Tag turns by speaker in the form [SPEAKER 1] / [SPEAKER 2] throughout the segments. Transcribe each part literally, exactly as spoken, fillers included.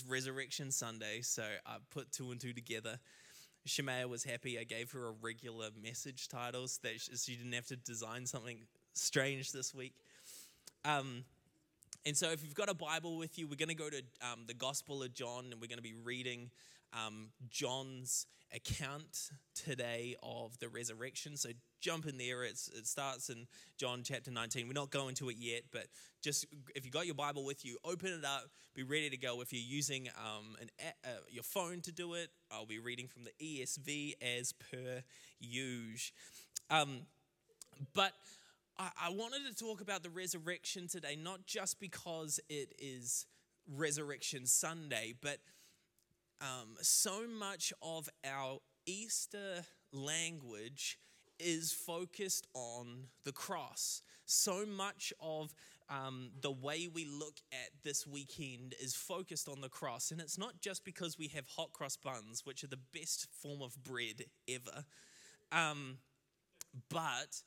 [SPEAKER 1] Resurrection Sunday, so I put two and two together. Shemaya was happy I gave her a regular message title so that she didn't have to design something strange this week. Um, and so if you've got a Bible with you, we're going to go to um, the Gospel of John, and we're going to be reading um, John's account today of the resurrection. So jump in there. It's, it starts in John chapter nineteen. We're not going to it yet, but just if you got your Bible with you, open it up, be ready to go. If you're using um, an uh, your phone to do it, I'll be reading from the E S V as per usual. Um, but I, I wanted to talk about the resurrection today, not just because it is Resurrection Sunday, but Um, so much of our Easter language is focused on the cross. So much of um, the way we look at this weekend is focused on the cross. And it's not just because we have hot cross buns, which are the best form of bread ever, um, but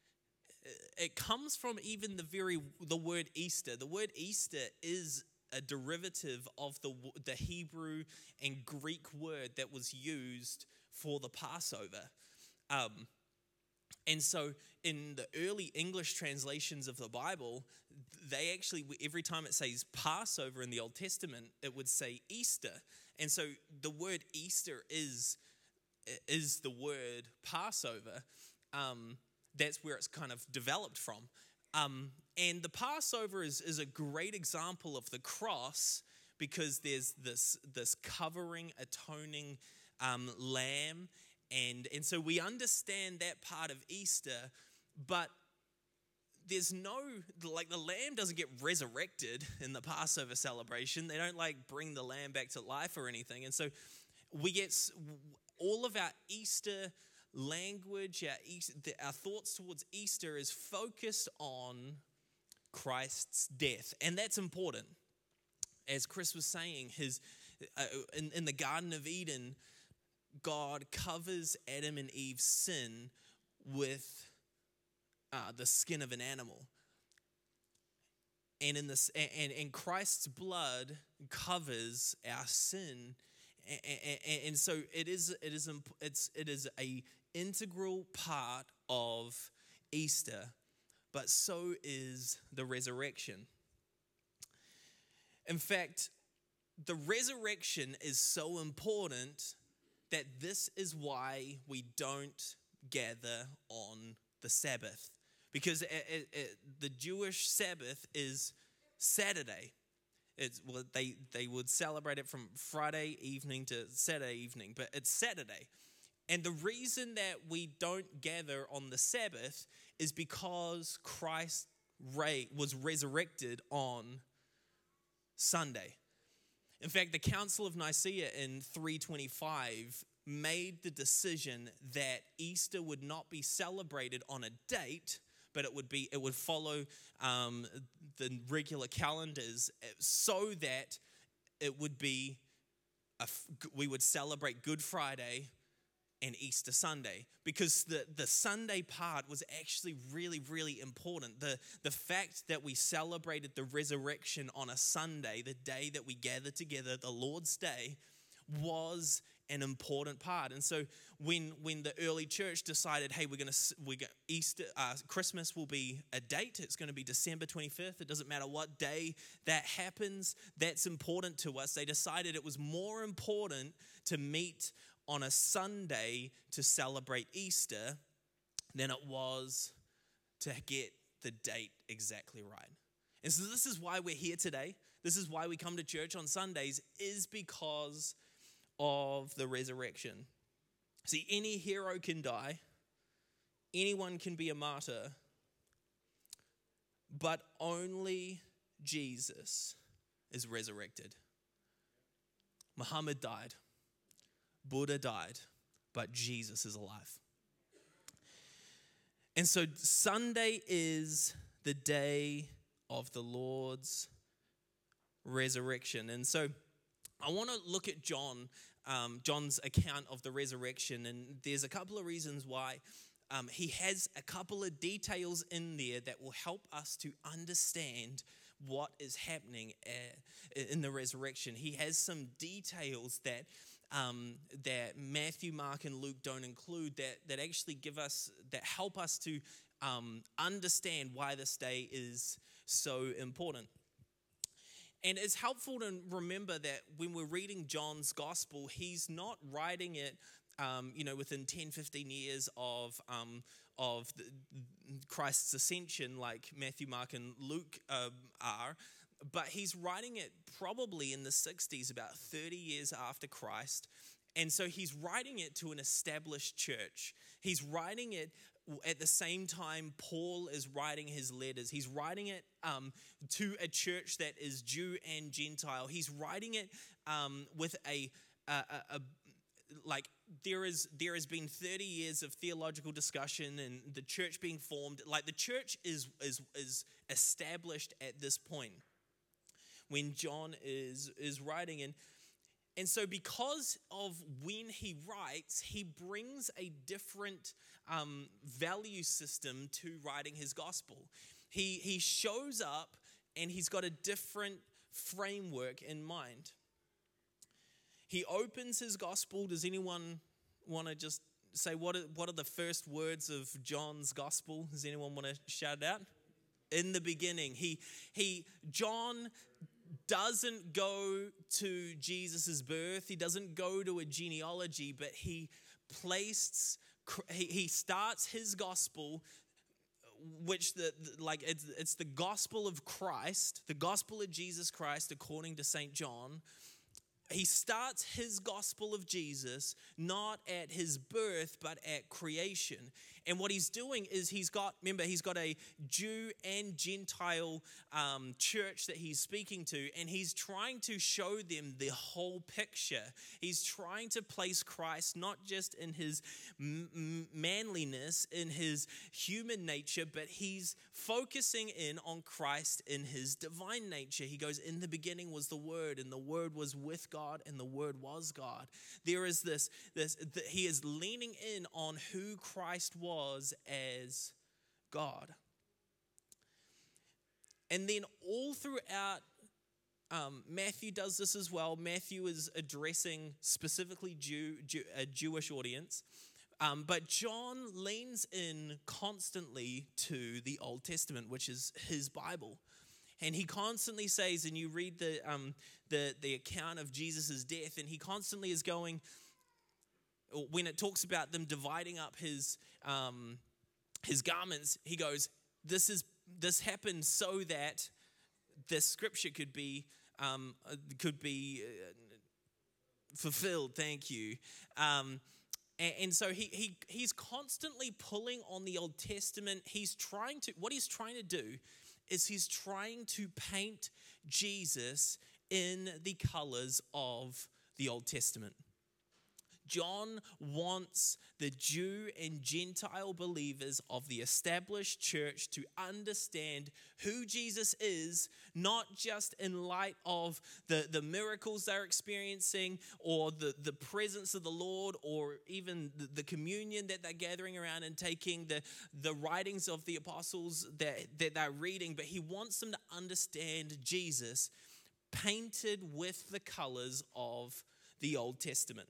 [SPEAKER 1] it comes from even the very, the word Easter. The word Easter is a derivative of the the Hebrew and Greek word that was used for the Passover. Um, and so in the early English translations of the Bible, they actually, every time it says Passover in the Old Testament, it would say Easter. And so the word Easter is, is the word Passover. Um, that's where it's kind of developed from. Um, and the Passover is, is a great example of the cross because there's this this covering, atoning um, lamb. And, and so we understand that part of Easter, but there's no, like the lamb doesn't get resurrected in the Passover celebration. They don't like bring the lamb back to life or anything. And so we get all of our Easter language, our, Easter, our thoughts towards Easter is focused on Christ's death, and that's important. As Chris was saying, his uh, in, in the Garden of Eden, God covers Adam and Eve's sin with uh, the skin of an animal, and in this, and, and Christ's blood covers our sin, and, and, and so it is, it is, it's, it is a integral part of Easter, but so is the resurrection. In fact, the resurrection is so important that this is why we don't gather on the Sabbath, because it, it, it, the Jewish Sabbath is Saturday. It's, well, they, they would celebrate it from Friday evening to Saturday evening, but it's Saturday. And the reason that we don't gather on the Sabbath is because Christ was resurrected on Sunday. In fact, the Council of Nicaea in three twenty-five made the decision that Easter would not be celebrated on a date, but it would be it would follow um, the regular calendars, so that it would be a, we would celebrate Good Friday and Easter Sunday, because the, the Sunday part was actually really, really important. The, the fact that we celebrated the resurrection on a Sunday, the day that we gathered together, the Lord's Day, was an important part. And so when when the early church decided, hey, we're going to we got Easter, uh, Christmas will be a date. It's going to be December twenty-fifth. It doesn't matter what day that happens. That's important to us. They decided it was more important to meet on a Sunday to celebrate Easter than it was to get the date exactly right. And so this is why we're here today. This is why we come to church on Sundays, is because of the resurrection. See, any hero can die. Anyone can be a martyr. But only Jesus is resurrected. Muhammad died. Buddha died, but Jesus is alive. And so Sunday is the day of the Lord's resurrection. And so I want to look at John, um, John's account of the resurrection, and there's a couple of reasons why. Um, he has a couple of details in there that will help us to understand what is happening at, in the resurrection. He has some details that um, that Matthew, Mark, and Luke don't include that that actually give us that help us to um, understand why this day is so important. And it's helpful to remember that when we're reading John's gospel, he's not writing it, um, you know, within ten, fifteen years of um, of the, Christ's ascension, like Matthew, Mark, and Luke um, are, but he's writing it probably in the sixties, about thirty years after Christ. And so he's writing it to an established church. He's writing it at the same time Paul is writing his letters. He's writing it um, to a church that is Jew and Gentile. He's writing it um, with a, a, a, a like there is there has been thirty years of theological discussion and the church being formed. Like the church is is is established at this point when John is is writing. And And so because of when he writes, he brings a different um, value system to writing his gospel. He, he shows up and he's got a different framework in mind. He opens his gospel. Does anyone want to just say what are, what are the first words of John's gospel? Does anyone want to shout it out? In the beginning. He, he, John doesn't go to Jesus' birth. He doesn't go to a genealogy, but he placed, he, he starts his gospel, which the, the like it's, it's the gospel of Christ, the gospel of Jesus Christ according to Saint John. He starts his gospel of Jesus not at his birth, but at creation. And what he's doing is he's got, remember, he's got a Jew and Gentile um, church that he's speaking to, and he's trying to show them the whole picture. He's trying to place Christ not just in his m- manliness, in his human nature, but he's focusing in on Christ in his divine nature. He goes, in the beginning was the Word, and the Word was with God, and the Word was God. There is this, this the, he is leaning in on who Christ was as God. And then all throughout, um, Matthew does this as well. Matthew is addressing specifically Jew, Jew, a Jewish audience. Um, but John leans in constantly to the Old Testament, which is his Bible. And he constantly says, and you read the um, the the account of Jesus' death, and he constantly is going, when it talks about them dividing up his um, his garments, he goes, "This is this happened so that this scripture could be um, could be uh, fulfilled." Thank you. Um, and, and so he he he's constantly pulling on the Old Testament. He's trying to what he's trying to do is he's trying to paint Jesus in the colors of the Old Testament. John wants the Jew and Gentile believers of the established church to understand who Jesus is, not just in light of the, the miracles they're experiencing or the, the presence of the Lord or even the, the communion that they're gathering around and taking, the, the writings of the apostles that, that they're reading, but he wants them to understand Jesus painted with the colors of the Old Testament.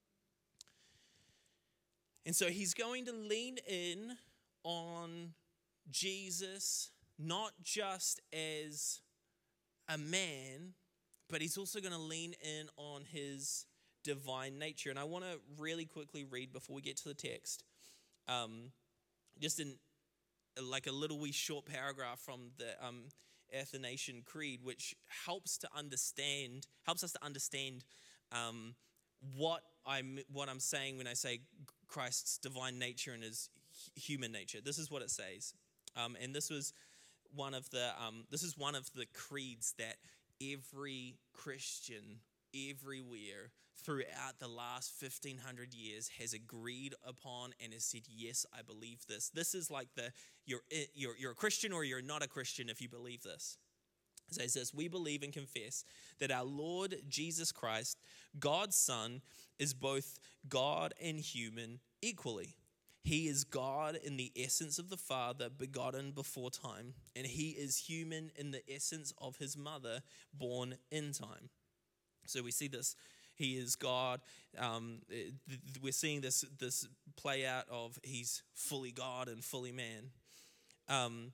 [SPEAKER 1] And so he's going to lean in on Jesus, not just as a man, but he's also going to lean in on his divine nature. And I want to really quickly read before we get to the text, um, just in like a little wee short paragraph from the um, Athanasian Creed, which helps to understand, helps us to understand um, what I'm what I'm saying when I say Christ's divine nature and his human nature. This is what it says, um, and this was one of the um, this is one of the creeds that every Christian everywhere throughout the last fifteen hundred years has agreed upon and has said, yes, I believe this. This is like the you're you're you're a Christian or you're not a Christian if you believe this. It says this: we believe and confess that our Lord Jesus Christ, God's Son, is both God and human equally. He is God in the essence of the Father, begotten before time, and he is human in the essence of his mother, born in time. So we see this. He is God. Um, we're seeing this, this play out of he's fully God and fully man. Um,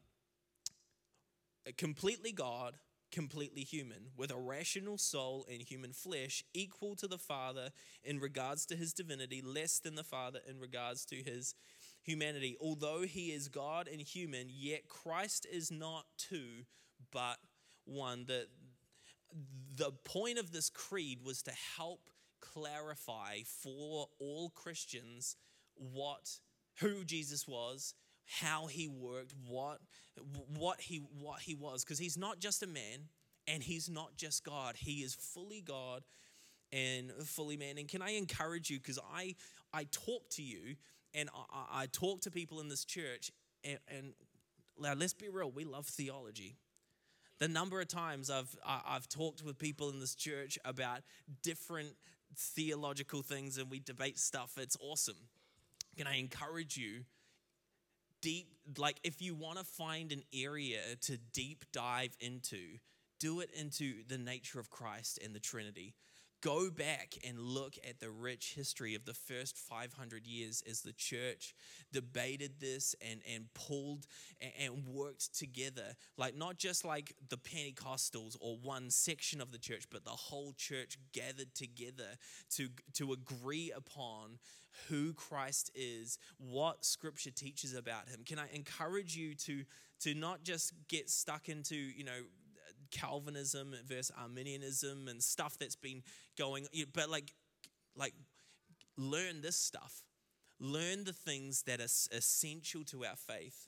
[SPEAKER 1] completely God, completely human, with a rational soul and human flesh, equal to the Father in regards to his divinity, less than the Father in regards to his humanity. Although he is God and human, yet Christ is not two, but one. The, the point of this creed was to help clarify for all Christians what who Jesus was, how he worked, what what he what he was, because he's not just a man and he's not just God. He is fully God and fully man. And can I encourage you, because I I talk to you and I, I talk to people in this church, and, and now let's be real, we love theology. The number of times I've I've talked with people in this church about different theological things and we debate stuff, it's awesome. Can I encourage you, deep, like if you want to find an area to deep dive into, do it into the nature of Christ and the Trinity. Go back and look at the rich history of the first five hundred years as the church debated this and, and pulled and, and worked together. Like not just like the Pentecostals or one section of the church, but the whole church gathered together to, to agree upon who Christ is, what Scripture teaches about him. Can I encourage you to, to not just get stuck into, you know, Calvinism versus Arminianism and stuff that's been going, but like, like learn this stuff. Learn the things that are essential to our faith.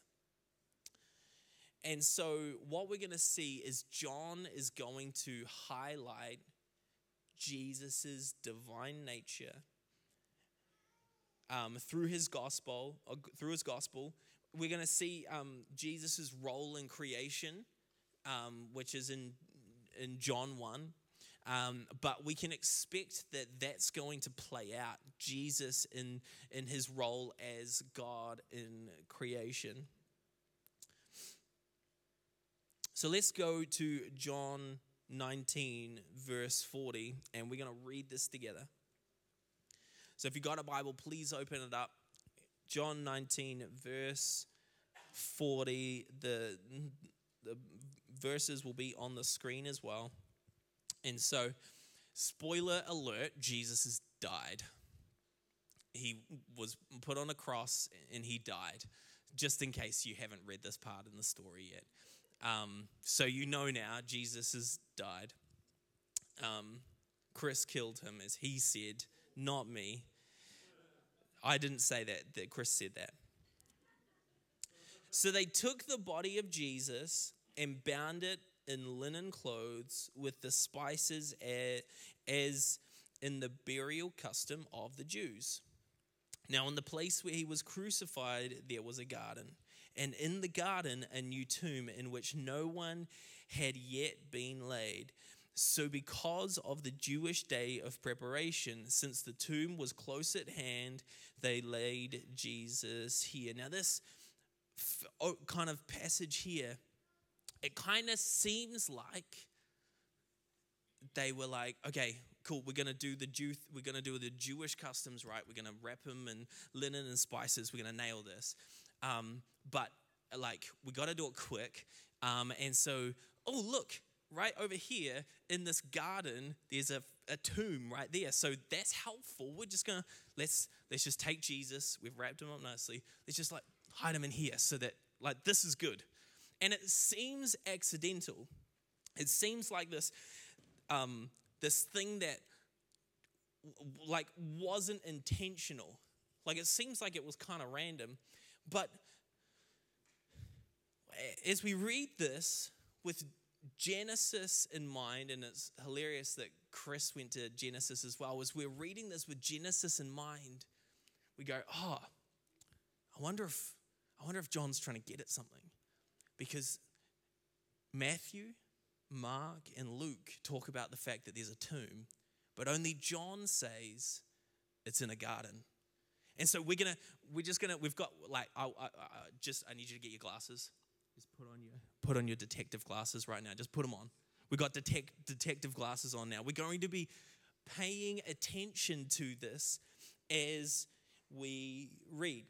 [SPEAKER 1] And so what we're going to see is John is going to highlight Jesus's divine nature um, through his gospel. Or through his gospel, we're going to see um, Jesus's role in creation. Um, which is in in John one, um, but we can expect that that's going to play out, Jesus in, in his role as God in creation. So let's go to John nineteen, verse forty, and we're going to read this together. So if you've got a Bible, please open it up. John nineteen, verse forty, the the verses will be on the screen as well. And so, spoiler alert, Jesus has died. He was put on a cross and he died, just in case you haven't read this part in the story yet. Um, so you know now, Jesus has died. Um, Chris killed him, as he said, not me. I didn't say that, that Chris said that. So they took the body of Jesus and bound it in linen clothes with the spices as in the burial custom of the Jews. Now in the place where he was crucified, there was a garden. And in the garden, a new tomb in which no one had yet been laid. So because of the Jewish day of preparation, since the tomb was close at hand, they laid Jesus here. Now this kind of passage here, it kind of seems like they were like, okay, cool, we're going to do the Jew, we're going to do the Jewish customs, right? We're going to wrap him in linen and spices. We're going to nail this. Um, but like, we got to do it quick. Um, and so, oh, look, right over here in this garden, there's a, a tomb right there. So that's helpful. We're just going to, let's, let's just take Jesus. We've wrapped him up nicely. Let's just like hide him in here so that like, this is good. And it seems accidental. It seems like this, um, this thing that like wasn't intentional. Like it seems like it was kind of random. But as we read this with Genesis in mind, and it's hilarious that Chris went to Genesis as well, as we're reading this with Genesis in mind, we go, oh, I wonder if I wonder if John's trying to get at something. Because Matthew, Mark, and Luke talk about the fact that there's a tomb, but only John says it's in a garden. And so we're gonna, we're just gonna, we've got like, I, I, I just, I need you to get your glasses. Just put on your, put on your detective glasses right now. Just put them on. We've got detect, detective glasses on now. We're going to be paying attention to this as we read.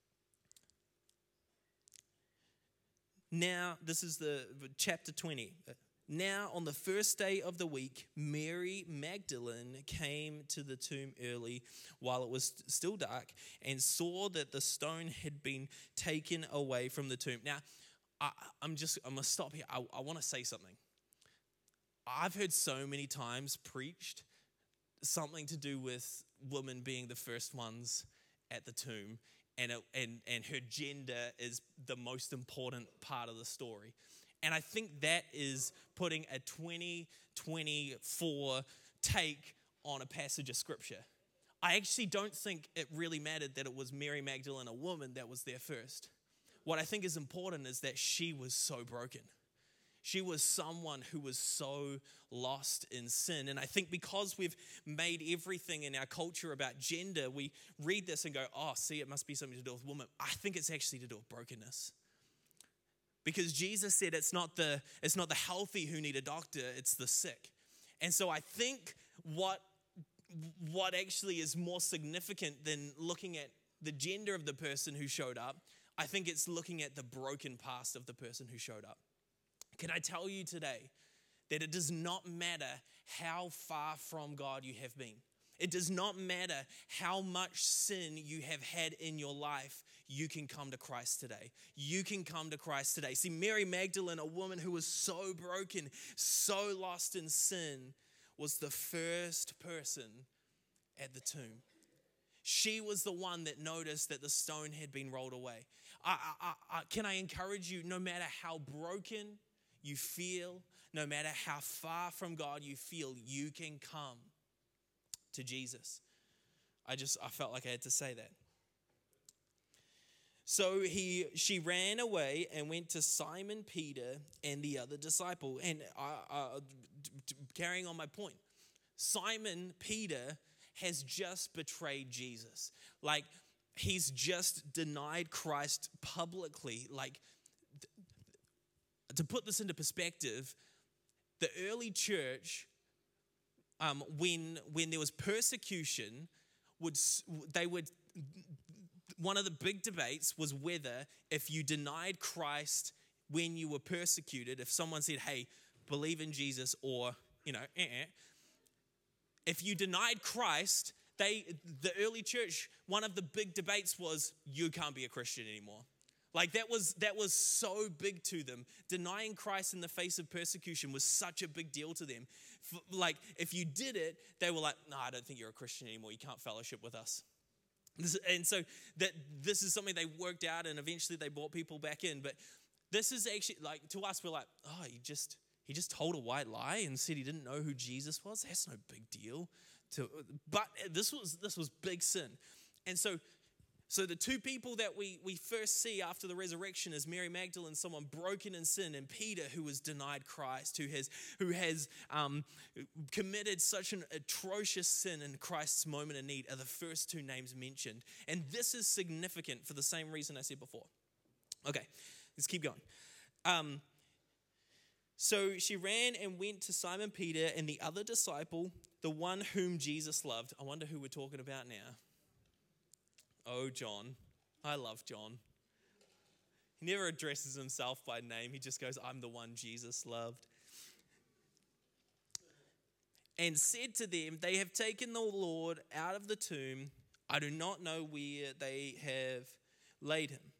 [SPEAKER 1] Now, this is the chapter twenty. Now, on the first day of the week, Mary Magdalene came to the tomb early while it was still dark and saw that the stone had been taken away from the tomb. Now, I, I'm just, I'm going to stop here. I, I want to say something. I've heard so many times preached something to do with women being the first ones at the tomb, and, it, and, and her gender is the most important part of the story. And I think that is putting a twenty twenty-four take on a passage of scripture. I actually don't think it really mattered that it was Mary Magdalene, a woman, that was there first. What I think is important is that she was so broken. She was someone who was so lost in sin. And I think because we've made everything in our culture about gender, we read this and go, oh, see, it must be something to do with women. I think it's actually to do with brokenness. Because Jesus said it's not the it's not the healthy who need a doctor, it's the sick. And so I think what, what actually is more significant than looking at the gender of the person who showed up, I think it's looking at the broken past of the person who showed up. Can I tell you today that it does not matter how far from God you have been. It does not matter how much sin you have had in your life, you can come to Christ today. You can come to Christ today. See, Mary Magdalene, a woman who was so broken, so lost in sin, was the first person at the tomb. She was the one that noticed that the stone had been rolled away. I, I, I, can I encourage you, no matter how broken you feel, no matter how far from God you feel, you can come to Jesus. I just, I felt like I had to say that. So he, she ran away and went to Simon Peter and the other disciple. And I, I, carrying on my point, Simon Peter has just betrayed Jesus. Like, he's just denied Christ publicly. Like, to put this into perspective, the early church, um, when when there was persecution, would they would one of the big debates was whether if you denied Christ when you were persecuted, if someone said, "Hey, believe in Jesus," or you know, eh-eh, if you denied Christ, they the early church, one of the big debates was you can't be a Christian anymore. Like that was that was so big to them. Denying Christ in the face of persecution was such a big deal to them. F- like if you did it, they were like, "No, I don't think you're a Christian anymore. You can't fellowship with us." This, and so that this is something they worked out, and eventually they brought people back in. But this is actually like to us, we're like, "Oh, he just he just told a white lie and said he didn't know who Jesus was. That's no big deal." To but this was this was big sin, and so. So the two people that we, we first see after the resurrection is Mary Magdalene, someone broken in sin, and Peter, who has denied Christ, who has who has um, committed such an atrocious sin in Christ's moment of need, are the first two names mentioned. And this is significant for the same reason I said before. Okay, let's keep going. Um, so she ran and went to Simon Peter and the other disciple, the one whom Jesus loved. I wonder who we're talking about now. Oh, John. I love John. He never addresses himself by name. He just goes, "I'm the one Jesus loved." And said to them, "They have taken the Lord out of the tomb. I do not know where they have laid him."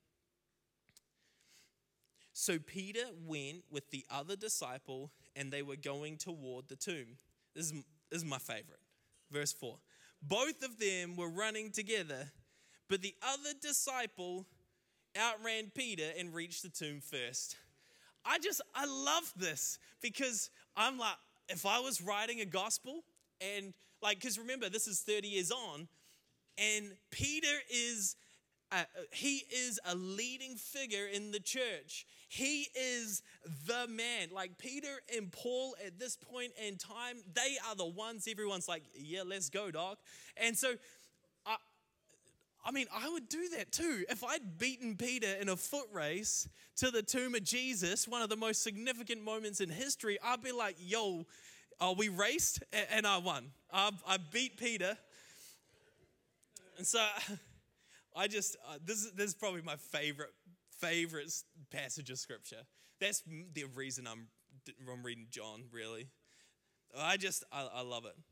[SPEAKER 1] So Peter went with the other disciple, and they were going toward the tomb. This is, this is my favorite. Verse four. Both of them were running together, but the other disciple outran Peter and reached the tomb first. I just, I love this because I'm like, if I was writing a gospel and like, because remember, this is thirty years on, and Peter is, uh, he is a leading figure in the church. He is the man. Like Peter and Paul at this point in time, they are the ones everyone's like, yeah, let's go, dog. And so, I mean, I would do that too. If I'd beaten Peter in a foot race to the tomb of Jesus, one of the most significant moments in history, I'd be like, yo, oh, we raced and I won. I, I beat Peter. And so I just, uh, this, is, this is probably my favorite, favorite passage of scripture. That's the reason I'm, I'm reading John, really. I just, I, I love it.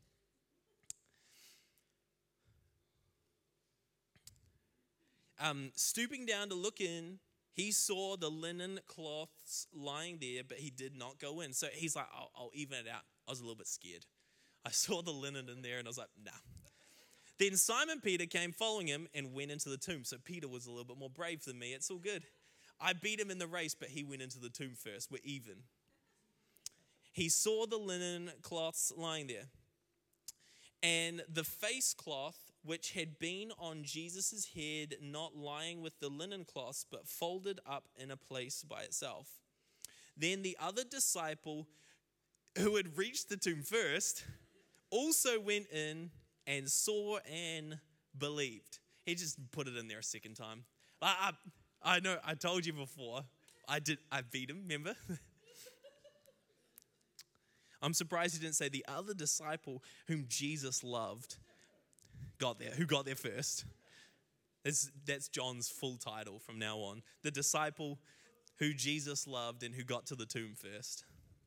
[SPEAKER 1] Um, stooping down to look in, he saw the linen cloths lying there, but he did not go in. So he's like, I'll, I'll even it out. I was a little bit scared. I saw the linen in there and I was like, nah. Then Simon Peter came following him and went into the tomb. So Peter was a little bit more brave than me. It's all good. I beat him in the race, but he went into the tomb first. We're even. He saw the linen cloths lying there. And the face cloth, which had been on Jesus' head, not lying with the linen cloths, but folded up in a place by itself. Then the other disciple, who had reached the tomb first, also went in and saw and believed. He just put it in there a second time. I, I, I know, I told you before, I did. I beat him, remember? I'm surprised he didn't say the other disciple whom Jesus loved got there, who got there first. That's, that's John's full title from now on. The disciple who Jesus loved and who got to the tomb first.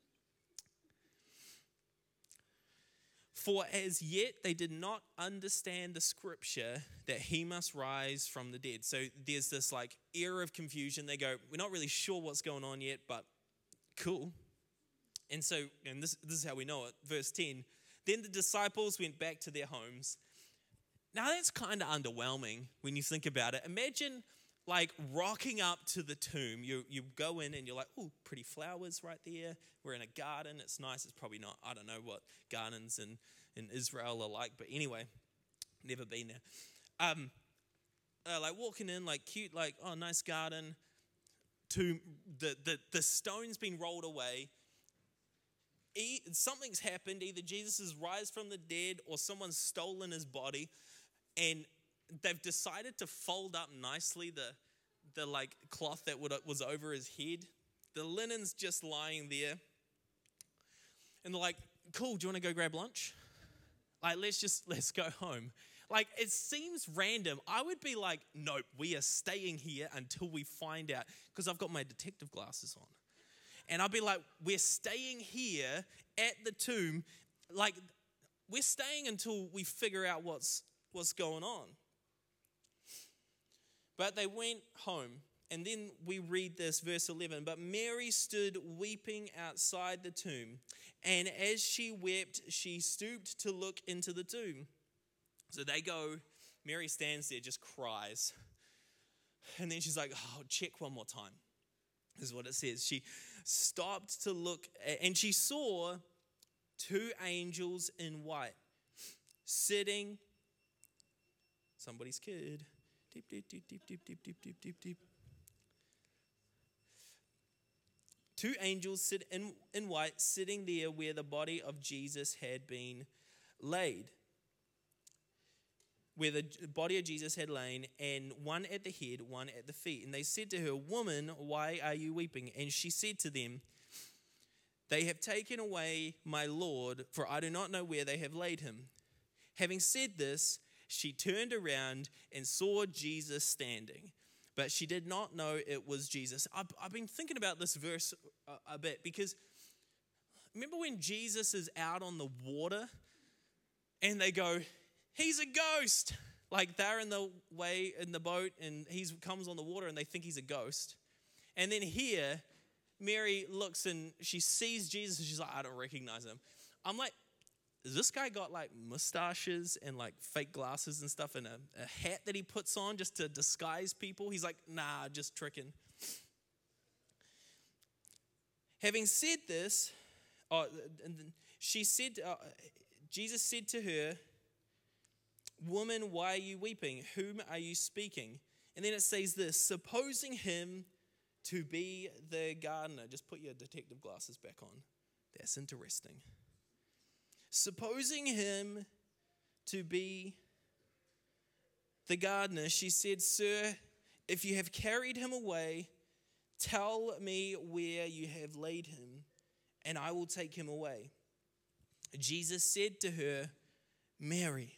[SPEAKER 1] For as yet they did not understand the scripture that he must rise from the dead. So there's this like era of confusion. They go, we're not really sure what's going on yet, but cool. And so, and this, this is how we know it, verse ten, then the disciples went back to their homes. Now that's kind of underwhelming when you think about it. Imagine like rocking up to the tomb. You you go in and you're like, oh, pretty flowers right there. We're in a garden. It's nice. It's probably not, I don't know what gardens in, in Israel are like. But anyway, never been there. Um, uh, like walking in, like cute, like, oh, nice garden. Tomb, the, the, the stone's been rolled away. E- something's happened. Either Jesus has rise from the dead or someone's stolen his body. And they've decided to fold up nicely the, the like cloth that would, was over his head. The linen's just lying there. And they're like, cool, do you want to go grab lunch? Like, let's just, let's go home. Like, it seems random. I would be like, nope, we are staying here until we find out. Because I've got my detective glasses on. And I'll be like, we're staying here at the tomb. Like, we're staying until we figure out what's what's going on. But they went home. And then we read this, verse eleven. But Mary stood weeping outside the tomb. And as she wept, she stooped to look into the tomb. So they go, Mary stands there, just cries. And then she's like, oh, check one more time. This is what it says. She stopped to look, and she saw two angels in white sitting. Somebody's kid. Deep, deep, deep, deep, deep, deep, deep, deep, deep, deep. Two angels sit in, in white sitting there where the body of Jesus had been laid. Where the body of Jesus had lain, and one at the head, one at the feet. And they said to her, woman, why are you weeping? And she said to them, they have taken away my Lord, for I do not know where they have laid him. Having said this, she turned around and saw Jesus standing, but she did not know it was Jesus. I've, I've been thinking about this verse a, a bit, because remember when Jesus is out on the water and they go, he's a ghost. Like they're in the way in the boat and he comes on the water and they think he's a ghost. And then here, Mary looks and she sees Jesus and she's like, I don't recognize him. I'm like, has this guy got like mustaches and like fake glasses and stuff and a, a hat that he puts on just to disguise people? He's like, nah, just tricking. Having said this, oh, she said, uh, Jesus said to her, woman, why are you weeping? Whom are you speaking? And then it says this, supposing him to be the gardener. Just put your detective glasses back on. That's interesting. Supposing him to be the gardener, she said, "Sir, if you have carried him away, tell me where you have laid him, and I will take him away." Jesus said to her, "Mary."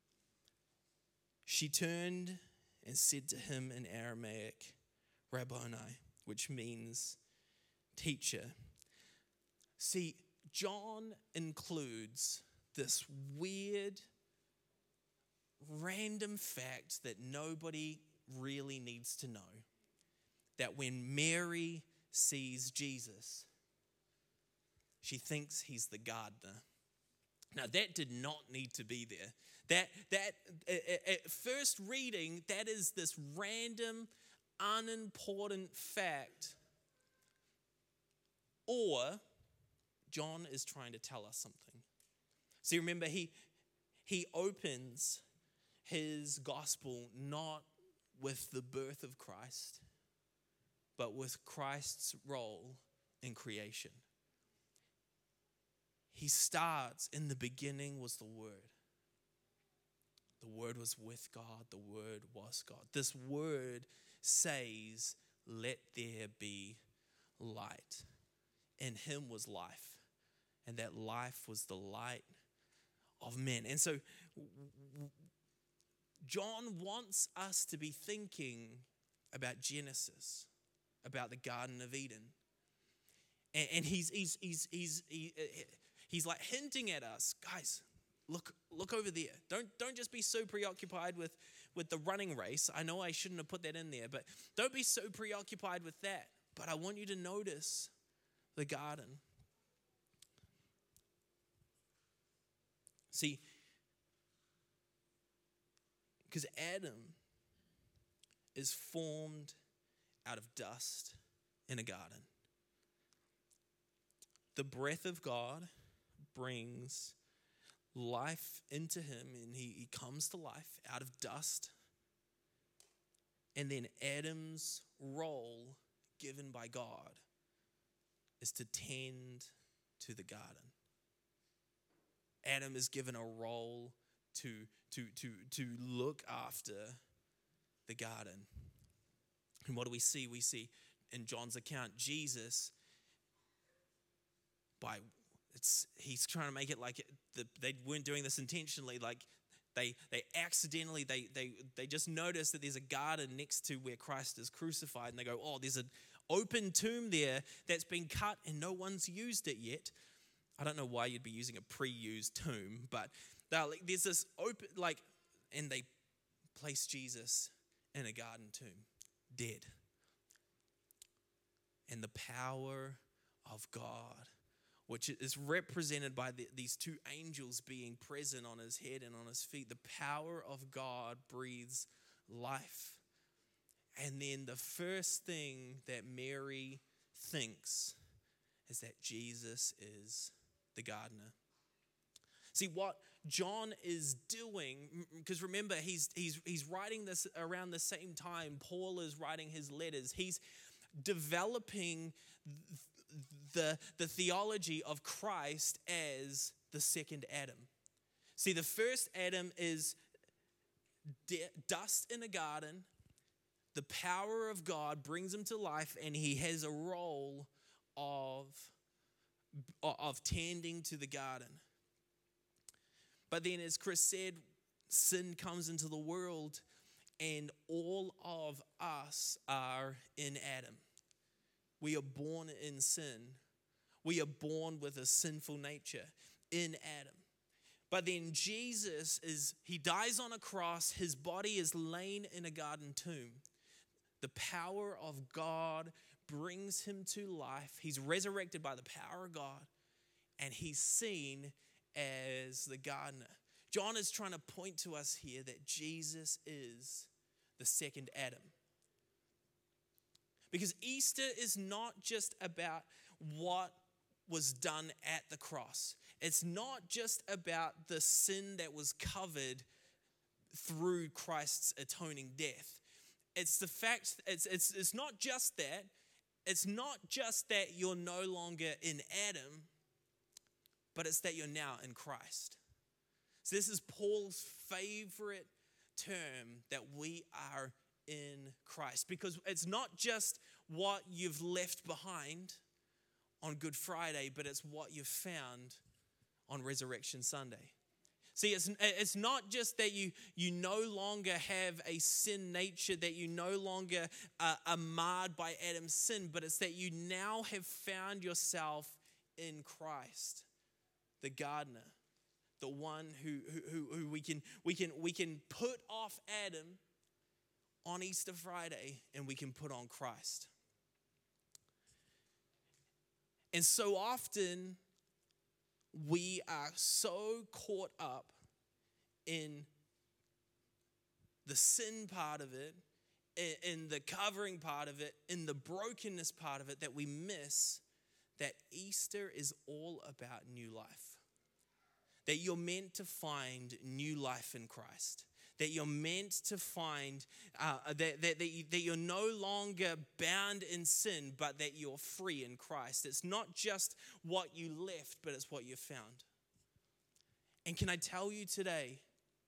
[SPEAKER 1] She turned and said to him in Aramaic, "Rabboni," which means teacher. See, John includes this weird, random fact that nobody really needs to know. That when Mary sees Jesus, she thinks he's the gardener. Now, that did not need to be there. That, that at first reading, that is this random, unimportant fact. Or John is trying to tell us something. See, remember, he, he opens his gospel not with the birth of Christ, but with Christ's role in creation. He starts, in the beginning was the Word. The Word was with God. The Word was God. This Word says, "Let there be light." In him was life, and that life was the light of men. And so John wants us to be thinking about Genesis, about the Garden of Eden. And, and he's, he's, he's, he's, he, he's like hinting at us, guys, look, look over there. Don't, don't just be so preoccupied with, with the running race. I know I shouldn't have put that in there, but don't be so preoccupied with that. But I want you to notice the garden. See, because Adam is formed out of dust in a garden. The breath of God brings life into him, and he, he comes to life out of dust. And then Adam's role given by God is to tend to the garden. Adam is given a role to, to, to, to look after the garden. And what do we see? We see in John's account, Jesus, by it's he's trying to make it like it, the, they weren't doing this intentionally, like they they accidentally, they they they just notice that there's a garden next to where Christ is crucified, and they go, oh, there's an open tomb there that's been cut and no one's used it yet. I don't know why you'd be using a pre-used tomb, but like, there's this open, like, and they place Jesus in a garden tomb, dead. And the power of God, which is represented by the, these two angels being present on his head and on his feet, the power of God breathes life. And then the first thing that Mary thinks is that Jesus is the gardener. See, what John is doing, because remember, he's he's he's writing this around the same time Paul is writing his letters. He's developing the, the theology of Christ as the second Adam. See, the first Adam is de- dust in a garden. The power of God brings him to life, and he has a role of, of tending to the garden. But then, as Chris said, sin comes into the world, and all of us are in Adam. We are born in sin. We are born with a sinful nature in Adam. But then Jesus is, he dies on a cross. His body is laid in a garden tomb. The power of God brings him to life. He's resurrected by the power of God, and he's seen as the gardener. John is trying to point to us here that Jesus is the second Adam. Because Easter is not just about what was done at the cross. It's not just about the sin that was covered through Christ's atoning death. It's the fact, it's, it's, it's not just that. It's not just that you're no longer in Adam, but it's that you're now in Christ. So this is Paul's favorite term that we are in Christ. Because it's not just what you've left behind on Good Friday, but it's what you've found on Resurrection Sunday. See, it's, it's not just that you, you no longer have a sin nature, that you no longer uh, are marred by Adam's sin, but it's that you now have found yourself in Christ, the gardener, the one who, who, who we can, we can, we can put off Adam on Easter Friday and we can put on Christ. And so often, we are so caught up in the sin part of it, in the covering part of it, in the brokenness part of it, that we miss that Easter is all about new life. That you're meant to find new life in Christ. That you're meant to find, uh, that, that, that, you, that you're no longer bound in sin, but that you're free in Christ. It's not just what you left, but it's what you found. And can I tell you today,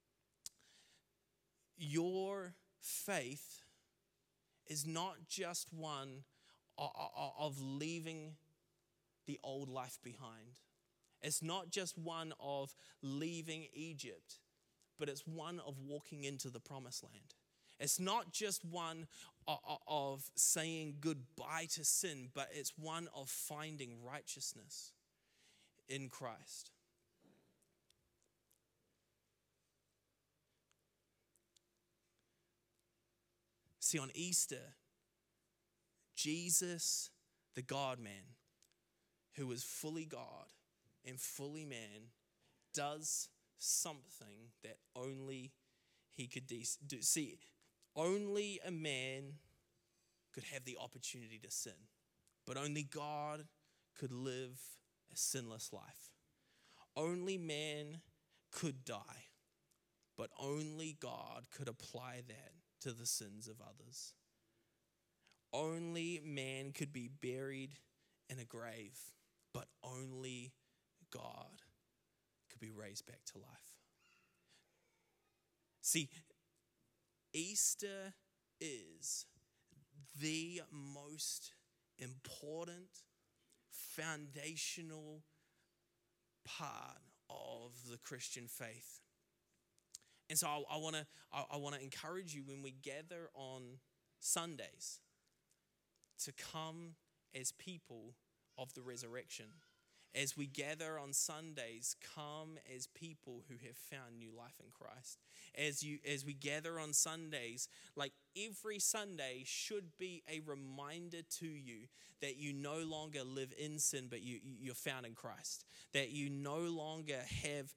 [SPEAKER 1] your faith is not just one of leaving the old life behind. It's not just one of leaving Egypt, but it's one of walking into the promised land. It's not just one of saying goodbye to sin, but it's one of finding righteousness in Christ. See, on Easter, Jesus, the God-man, who was fully God and fully man, does something that only he could do. See, only a man could have the opportunity to sin, but only God could live a sinless life. Only man could die, but only God could apply that to the sins of others. Only man could be buried in a grave, but only God could be raised back to life. See, Easter is the most important, foundational part of the Christian faith. And so I, I want to I, I want to encourage you when we gather on Sundays to come as people of the resurrection. As we gather on Sundays, come as people who have found new life in Christ. As you, as we gather on Sundays, like every Sunday should be a reminder to you that you no longer live in sin, but you, you're found in Christ. That you no longer have